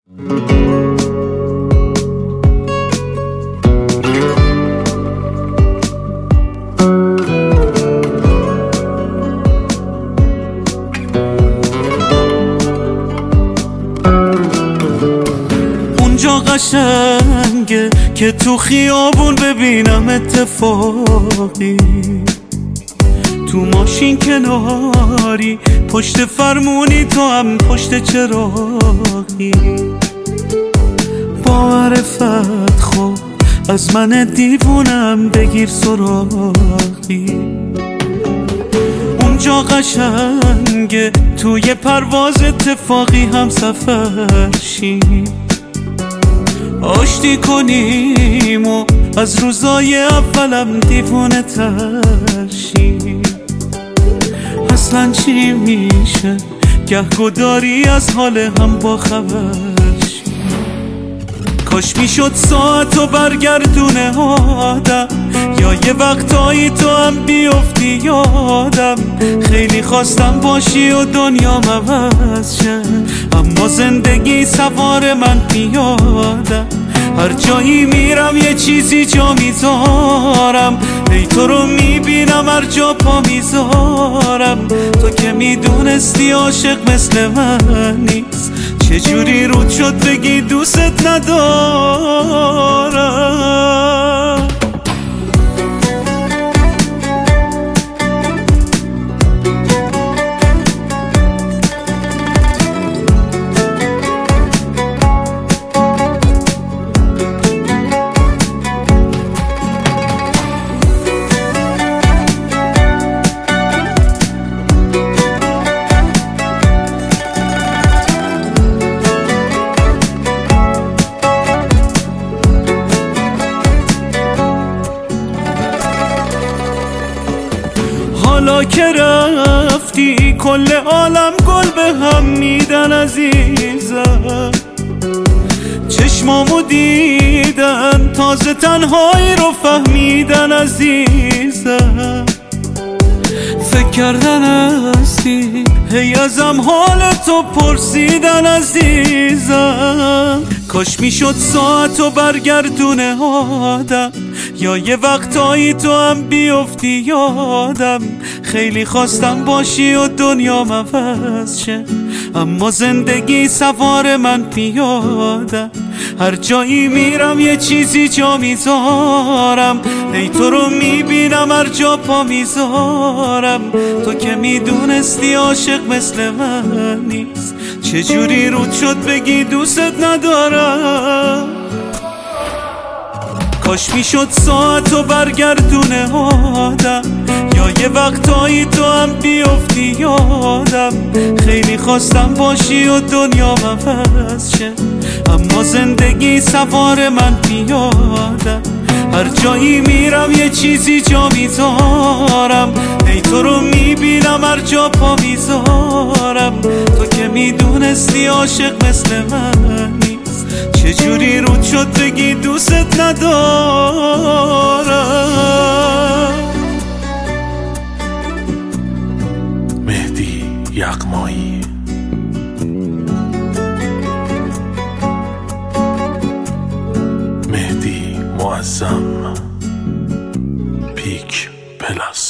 اونجا قشنگه که تو خیابون ببینم اتفاقی، تو ماشین کناری پشت فرمونی، تو هم پشت چراغی. با معرفت خب از من دیوونم بگیر سراغی. اونجا قشنگه توی پرواز اتفاقی هم سفر شیم، آشتی کنیم و از روزای اولم دیوونه تر شیم. اصلا چی میشه گهگداری از حال هم با خبر شیم. کاش میشد ساعتو برگردونه آدم، یا یه وقتایی تو هم بیفتی یادم. خیلی خواستم باشی و دنیا عوض شه، اما زندگی سوار من پیادم. هر جایی میرم یه چیزی جا میذارم، ای تو رو میبینم هر جا پا میذارم. تو که میدونستی عاشق مثل من نیست، چجوری رود شد بگی دوست ندارم. حالا که رفتی کل عالم گل به هم میدن عزیزم. چشمامو دیدن تازه تنهایی رو فهمیدن عزیزم. فکر کردن هستی هی ازم حال تو پرسیدن عزیزم. کاش میشد ساعتو برگردونه آدم، یا یه وقتایی تو هم بیفتی یادم. خیلی خواستم باشی و دنیا عوض شه، اما زندگی سوار من پیادم. هر جایی میرم یه چیزی جا میذارم، ای تو رو میبینم هر جا پا میذارم. تو که میدونستی عاشق مثل من نیست، چجوری رود شد بگی دوست ندارم. کاش میشد ساعتو برگردونه آدم، یا یه وقتایی تو هم بیفتی یادم. خیلی خواستم باشی و دنیا عوض شه، اما زندگی سوار من پیادم. هر جایی میرم یه چیزی جا میذارم، ای تو رو میبینم هر جا پا میذارم. تو که میدونستی عاشق مثل من نیست، چجوری رود شد بگی دوست ندارم. مهدی یغمایی. مهدی معظم پیک پلاس.